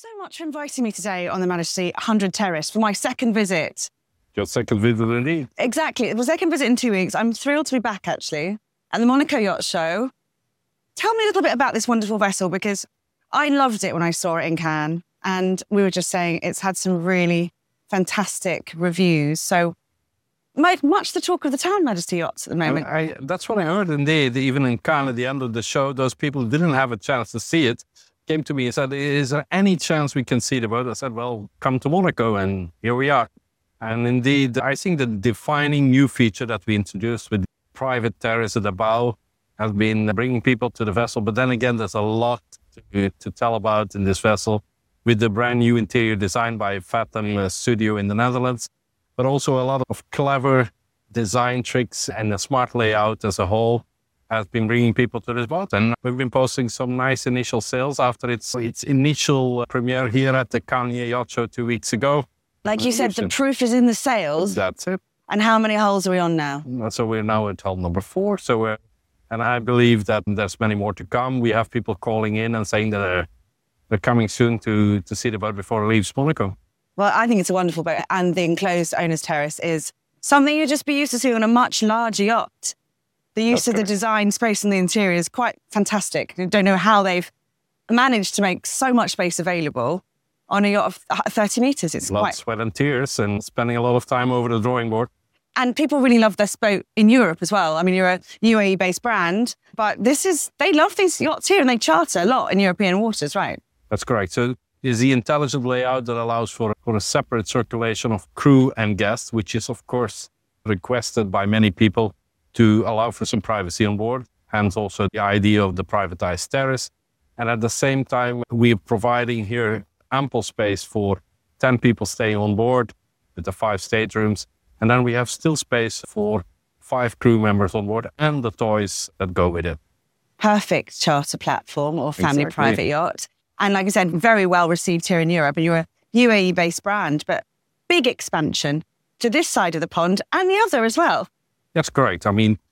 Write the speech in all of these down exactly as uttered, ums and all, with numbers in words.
so much for inviting me today on the Majesty one hundred Terrace for my second visit. Your second visit indeed. Exactly. It was my second visit in two weeks. I'm thrilled to be back, actually, at the Monaco Yacht Show. Tell me a little bit about this wonderful vessel, because I loved it when I saw it in Cannes. And we were just saying it's had some really fantastic reviews. So much the talk of the town, Majesty Yachts, at the moment. I, I, that's what I heard indeed. Even in Cannes at the end of the show, those people who didn't have a chance to see it came to me and said, is there any chance we can see the boat? I said, well, come to Monaco, and here we are. And indeed, I think the defining new feature that we introduced with the private terrace at the bow has been bringing people to the vessel. But then again, there's a lot to, to tell about in this vessel, with the brand new interior design by Fathom Studio in the Netherlands, but also a lot of clever design tricks and a smart layout as a whole has been bringing people to this boat. And we've been posting some nice initial sales after its its initial premiere here at the Cannes Yacht Show two weeks ago. Like you said, the proof is in the sales. That's it. And how many hulls are we on now? So we're now at hull number four. So we're, and I believe that there's many more to come. We have people calling in and saying that they're, they're coming soon to, to see the boat before it leaves Monaco. Well, I think it's a wonderful boat. And the enclosed owner's terrace is something you'd just be used to seeing on a much larger yacht. The use That's of correct. The design space in the interior is quite fantastic. I don't know how they've managed to make so much space available on a yacht of thirty metres. It's Blood, quite... sweat and tears, and spending a lot of time over the drawing board. And people really love this boat in Europe as well. I mean, you're a U A E-based brand, but this is, they love these yachts here and they charter a lot in European waters, right? That's correct. So is the intelligent layout that allows for, for a separate circulation of crew and guests, which is, of course, requested by many people to allow for some privacy on board, hence also the idea of the privatized terrace. And at the same time, we are providing here ample space for ten people staying on board with the five staterooms. And then we have still space for five crew members on board and the toys that go with it. Perfect charter platform or family Exactly. private yacht. And like I said, very well received here in Europe. And you're a U A E-based brand, but big expansion to this side of the pond and the other as well. That's correct. I mean,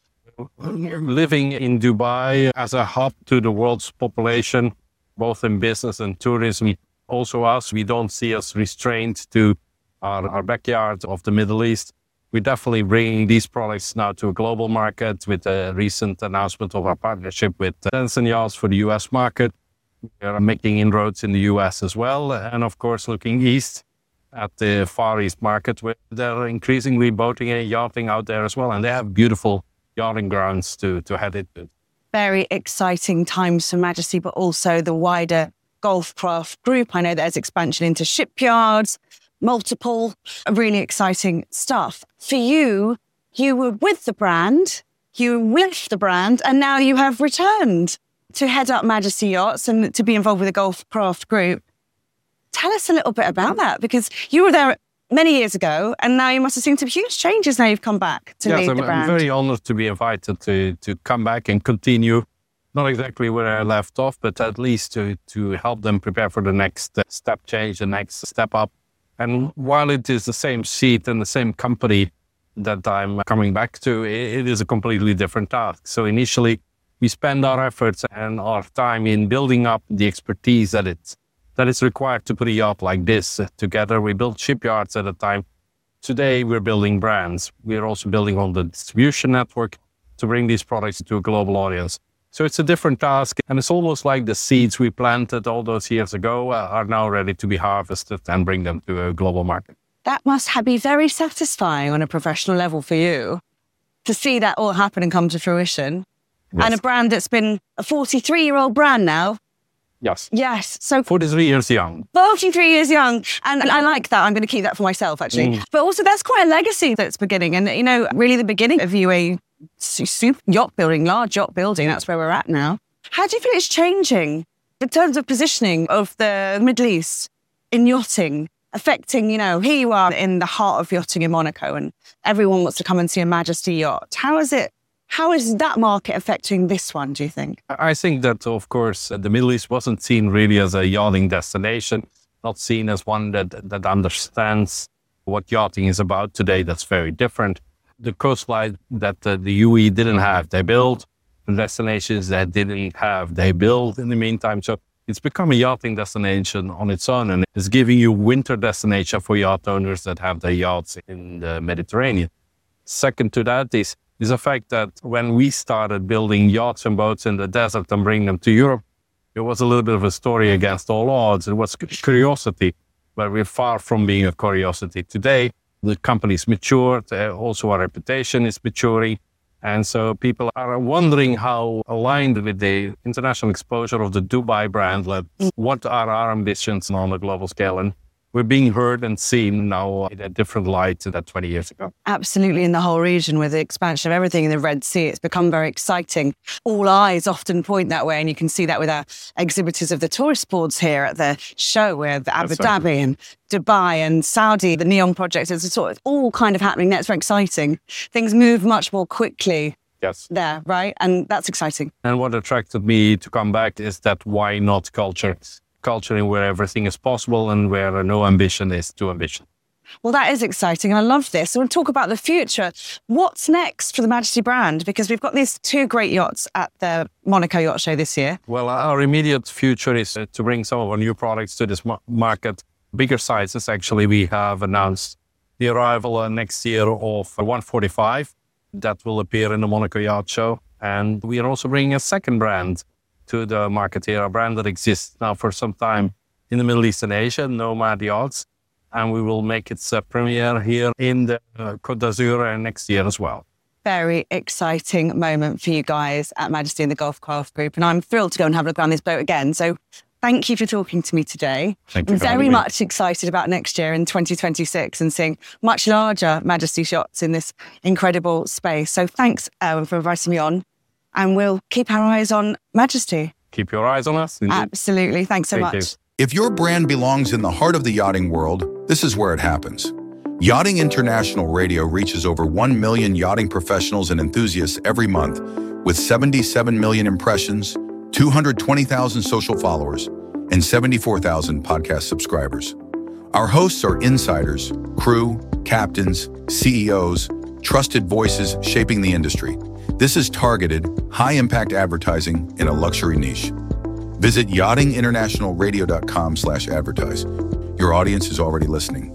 living in Dubai as a hub to the world's population, both in business and tourism, also us, we don't see us restrained to our, our backyard of the Middle East. We're definitely bringing these products now to a global market with a recent announcement of our partnership with Denson Yachts for the U S market. We are making inroads in the U S as well. And of course, looking east at the Far East market, where they're increasingly boating and yachting out there as well. And they have beautiful yachting grounds to, to head into. Very exciting times for Majesty, but also the wider Golfcraft group. I know there's expansion into shipyards, multiple really exciting stuff. For you, you were with the brand, you left the brand, and now you have returned to head up Majesty Yachts and to be involved with the Golfcraft group. Tell us a little bit about that, because you were there many years ago and now you must have seen some huge changes now you've come back to yes, lead I'm, the brand. I'm very honored to be invited to, to come back and continue, not exactly where I left off, but at least to, to help them prepare for the next step change, the next step up. And while it is the same seat and the same company that I'm coming back to, it, it is a completely different task. So initially, we spend our efforts and our time in building up the expertise that it's that is required to put a yacht like this together. We built shipyards at a time. Today, we're building brands. We're also building on the distribution network to bring these products to a global audience. So it's a different task, and it's almost like the seeds we planted all those years ago uh, are now ready to be harvested and bring them to a global market. That must have be very satisfying on a professional level for you to see that all happen and come to fruition. Yes. And a brand that's been a forty-three-year-old brand now. Yes. Yes. So forty-three years young. forty-three years young. And I like that. I'm going to keep that for myself, actually. Mm. But also, that's quite a legacy that's beginning. And, you know, really the beginning of U A E super yacht building, large yacht building. That's where we're at now. How do you feel it's changing in terms of positioning of the Middle East in yachting, affecting, you know, here you are in the heart of yachting in Monaco and everyone wants to come and see a Majesty yacht. How is it? How is that market affecting this one, do you think? I think that, of course, the Middle East wasn't seen really as a yachting destination, not seen as one that, that understands what yachting is about today. That's very different. The coastline that uh, the U A E didn't have, they built. The destinations that didn't have, they built in the meantime. So it's become a yachting destination on its own, and it's giving you winter destination for yacht owners that have their yachts in the Mediterranean. Second to that is, is the fact that when we started building yachts and boats in the desert and bringing them to Europe, it was a little bit of a story against all odds. It was curiosity, but we're far from being a curiosity today. The company's matured, uh, also our reputation is maturing. And so people are wondering how aligned with the international exposure of the Dubai brand, like what are our ambitions on a global scale? And we're being heard and seen now in a different light than twenty years ago. Absolutely. In the whole region with the expansion of everything in the Red Sea, it's become very exciting. All eyes often point that way. And you can see that with our exhibitors of the tourist boards here at the show with Abu That's Dhabi right. and Dubai and Saudi, the NEOM project. It's sort of all kind of happening there. It's very exciting. Things move much more quickly Yes. there, right? And that's exciting. And what attracted me to come back is that why not culture? Culture in where everything is possible and where no ambition is too ambition. Well, that is exciting. And I love this. So we'll talk about the future. What's next for the Majesty brand? Because we've got these two great yachts at the Monaco Yacht Show this year. Well, our immediate future is uh, to bring some of our new products to this ma- market. Bigger sizes, actually. We have announced the arrival uh, next year of one forty-five. That will appear in the Monaco Yacht Show. And we are also bringing a second brand to the market here, a brand that exists now for some time in the Middle East and Asia, Nomad Yachts. And we will make its uh, premiere here in the uh, Côte d'Azur next year as well. Very exciting moment for you guys at Majesty and the Gulf Craft Group. And I'm thrilled to go and have a look around this boat again. So thank you for talking to me today. Thank you. I'm for very having me. much excited about next year in twenty twenty-six and seeing much larger Majesty yachts in this incredible space. So thanks, Erwin, for inviting me on. And we'll keep our eyes on Majesty. Keep your eyes on us. Indeed. Absolutely. Thanks so Thank much. you. If your brand belongs in the heart of the yachting world, this is where it happens. Yachting International Radio reaches over one million yachting professionals and enthusiasts every month with seventy-seven million impressions, two hundred twenty thousand social followers, and seventy-four thousand podcast subscribers. Our hosts are insiders, crew, captains, C E Os, trusted voices shaping the industry. This is targeted, high-impact advertising in a luxury niche. Visit yachting international radio dot com slash advertise. Your audience is already listening.